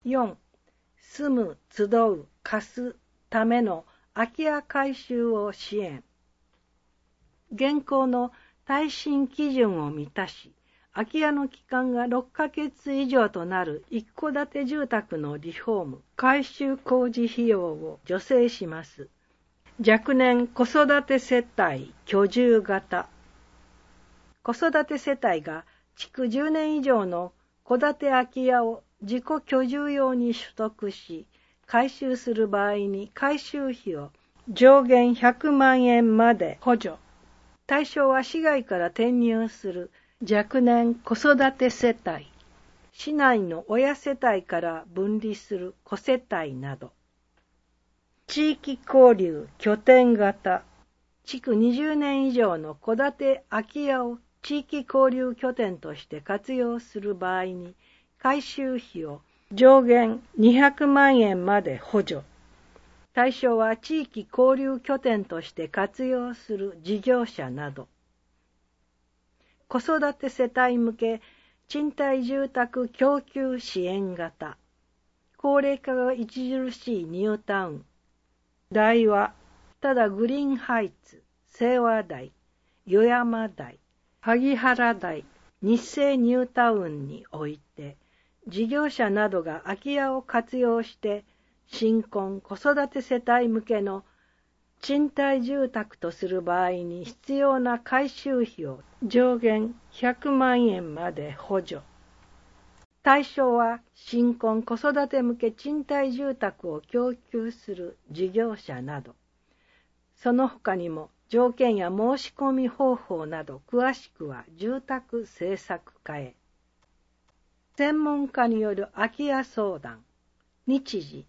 4、住む、集う、貸すための空き家改修を支援。現行の耐震基準を満たし、空き家の期間が6ヶ月以上となる一戸建て住宅のリフォーム、改修工事費用を助成します。若年子育て世帯居住型。子育て世帯が築10年以上の戸建て空き家を自己居住用に取得し、改修する場合に改修費を上限100万円まで補助。対象は市外から転入する若年子育て世帯、市内の親世帯から分離する子世帯など。地域交流拠点型。築20年以上の戸建て空き家を地域交流拠点として活用する場合に改修費を上限200万円まで補助。対象は地域交流拠点として活用する事業者など。子育て世帯向け賃貸住宅供給支援型。高齢化が著しいニュータウン。台は、ただグリーンハイツ、清和台、与山台、萩原台、日生ニュータウンにおいて、事業者などが空き家を活用して新婚子育て世帯向けの賃貸住宅とする場合に必要な改修費を上限100万円まで補助。対象は新婚子育て向け賃貸住宅を供給する事業者など。その他にも条件や申し込み方法など詳しくは住宅政策課へ。専門家による空き家相談。日時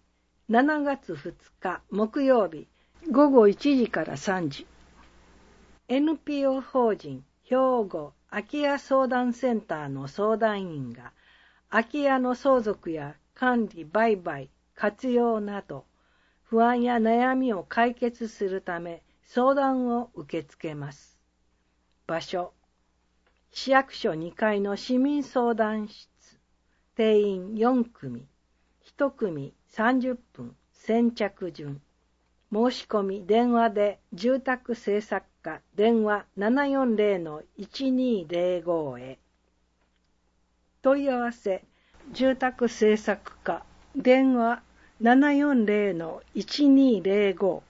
7月2日木曜日午後1時から3時。NPO 法人兵庫空き家相談センターの相談員が空き家の相続や管理売買活用など不安や悩みを解決するため相談を受け付けます。場所市役所2階の市民相談室。定員4組。1組30分。先着順。申し込み電話で住宅政策課電話 740-1205 へ。問い合わせ住宅政策課電話 740-1205